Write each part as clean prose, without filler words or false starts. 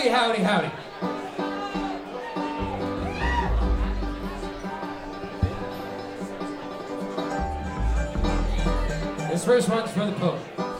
Howdy, howdy, howdy. This first one's for the poet.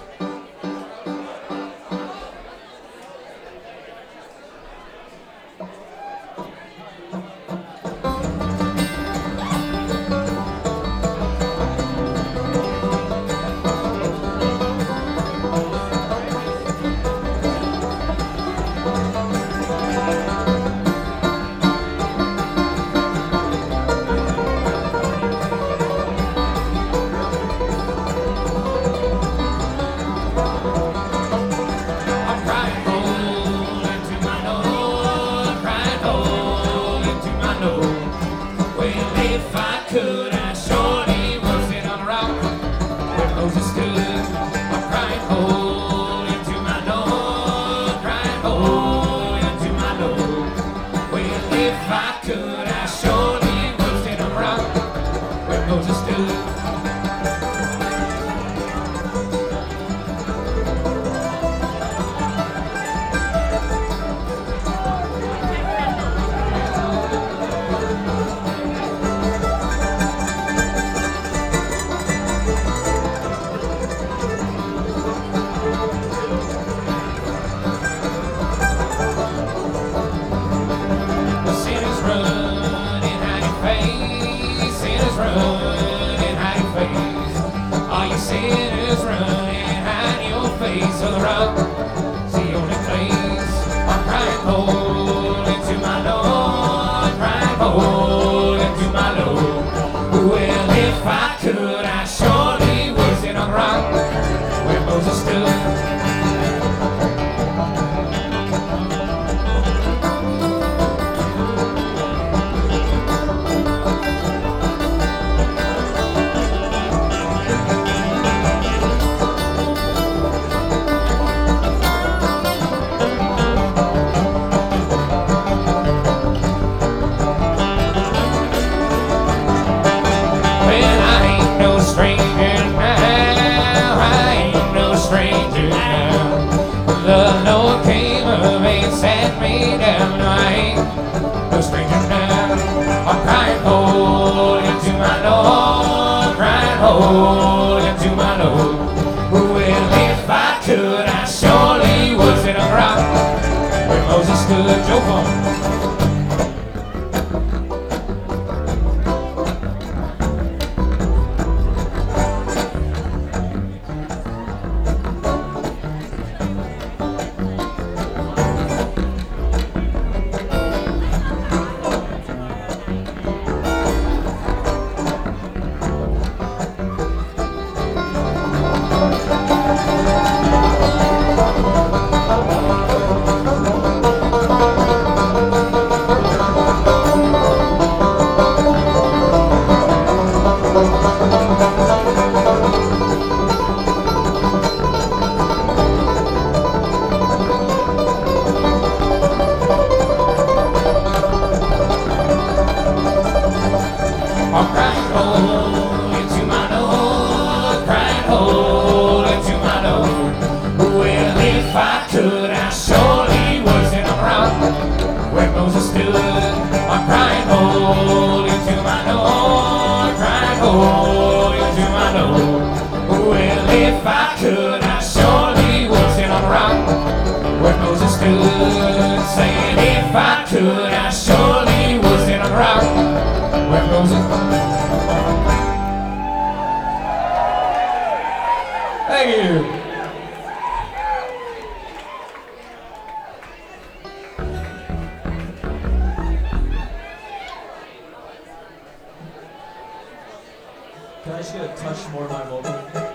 Can I just get a touch more of my vocal?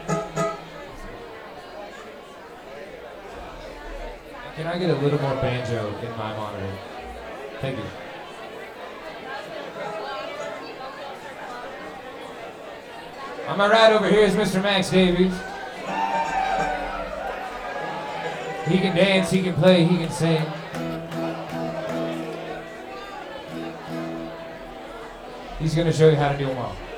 Can I get a little more banjo in my monitor? Thank you. On my right over here is Mr. Max Davies. He can dance, he can play, he can sing. He's going to show you how to do them all.